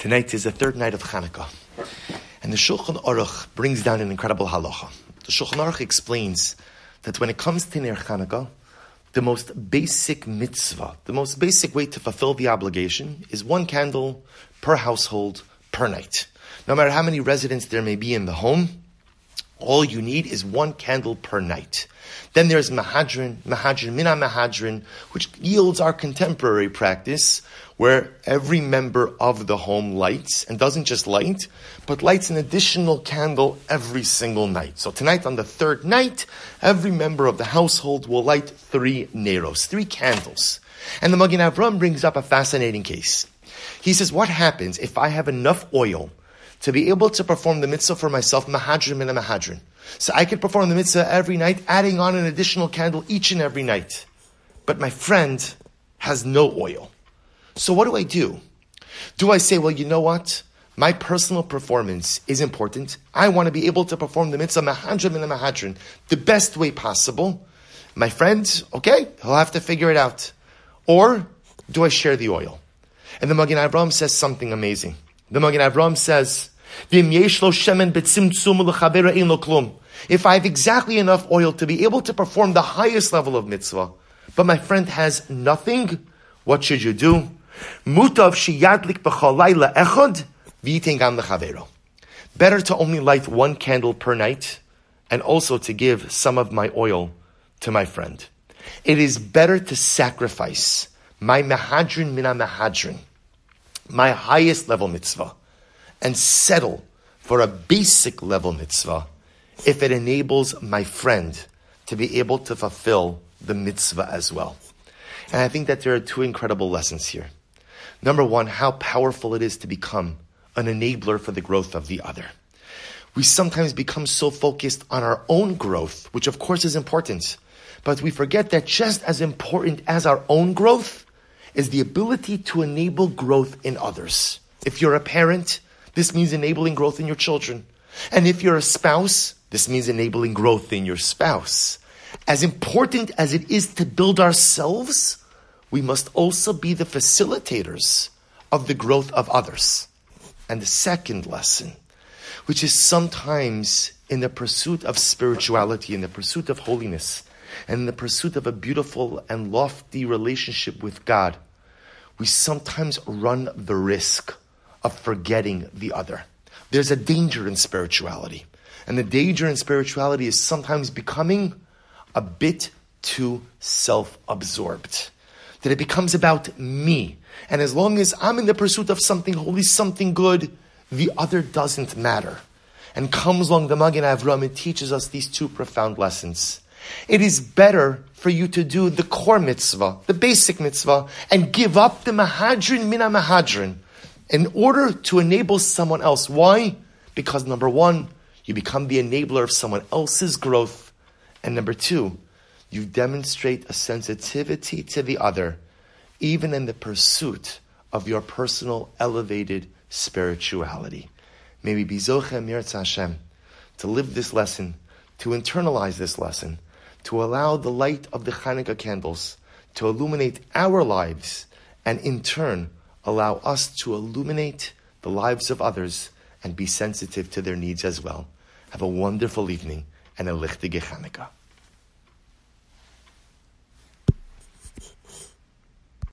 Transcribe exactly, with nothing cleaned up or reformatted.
Tonight is the third night of Hanukkah, and the Shulchan Aruch brings down an incredible halacha. The Shulchan Aruch explains that when it comes to Ner Hanukkah, the most basic mitzvah, the most basic way to fulfill the obligation is one candle per household per night. No matter how many residents there may be in the home, all you need is one candle per night. Then there's Mahadrin, Mahadrin, Mina Mahadrin, which yields our contemporary practice, where every member of the home lights, and doesn't just light, but lights an additional candle every single night. So tonight, on the third night, every member of the household will light three neros, three candles. And the Magen Avram brings up a fascinating case. He says, what happens if I have enough oil to be able to perform the mitzvah for myself, Mahadrin and a Mahadrin? So I could perform the mitzvah every night, adding on an additional candle each and every night. But my friend has no oil. So what do I do? Do I say, well, you know what? My personal performance is important. I want to be able to perform the mitzvah Mahadrin and a Mahadrin the best way possible. My friend, okay, he'll have to figure it out. Or do I share the oil? And the Magen Avram says something amazing. The Magen Avram says, if I have exactly enough oil to be able to perform the highest level of mitzvah, but my friend has nothing, what should you do? Better to only light one candle per night, and also to give some of my oil to my friend. It is better to sacrifice my Mahadrin mina Mahadrin, my highest level mitzvah, and settle for a basic level mitzvah if it enables my friend to be able to fulfill the mitzvah as well. And I think that there are two incredible lessons here. Number one, how powerful it is to become an enabler for the growth of the other. We sometimes become so focused on our own growth, which of course is important, but we forget that just as important as our own growth is the ability to enable growth in others. If you're a parent, this means enabling growth in your children. And if you're a spouse, this means enabling growth in your spouse. As important as it is to build ourselves, we must also be the facilitators of the growth of others. And the second lesson, which is sometimes in the pursuit of spirituality, in the pursuit of holiness, and in the pursuit of a beautiful and lofty relationship with God, we sometimes run the risk of forgetting the other. There's a danger in spirituality. And the danger in spirituality is sometimes becoming a bit too self-absorbed. That it becomes about me. And as long as I'm in the pursuit of something holy, something good, the other doesn't matter. And comes along the Magen Avram and teaches us these two profound lessons. It is better for you to do the core mitzvah, the basic mitzvah, and give up the Mahadrin mina Mahadrin in order to enable someone else. Why? Because number one, you become the enabler of someone else's growth. And number two, you demonstrate a sensitivity to the other, even in the pursuit of your personal elevated spirituality. May we be Zochem Yirtzeh Hashem to live this lesson, to internalize this lesson, to allow the light of the Hanukkah candles to illuminate our lives, and in turn, allow us to illuminate the lives of others and be sensitive to their needs as well. Have a wonderful evening and a lichtige Hanukkah.